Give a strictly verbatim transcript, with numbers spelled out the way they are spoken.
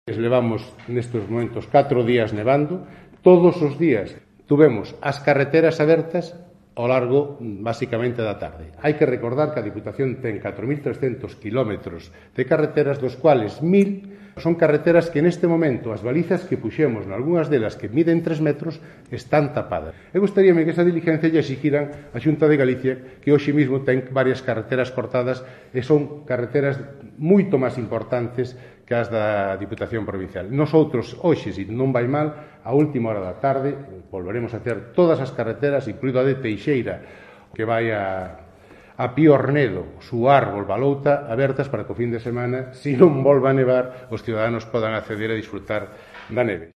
Levamos nestes momentos catro días nevando, todos os días tuvemos as carreteras abertas ao largo, basicamente, da tarde. Hai que recordar que a Diputación ten catro mil trescentos kilómetros de carreteras, dos cuales mil son carreteras que neste momento as balizas que puxemos, nalgúnas delas que miden tres metros, están tapadas. E gustaríame que esa diligencia lle exigiran a Xunta de Galicia, que hoxe mesmo ten varias carreteras cortadas e son carreteras moito máis importantes que as da Diputación Provincial. Nosotros, hoxe, se non vai mal, a última hora da tarde, volveremos a ter todas as carreteras, incluído a de Teixeira, que vai a, a Piornedo, Suar, Volvalouta, abertas para que o fin de semana, se non volva a nevar, os ciudadanos podan acceder a disfrutar da neve.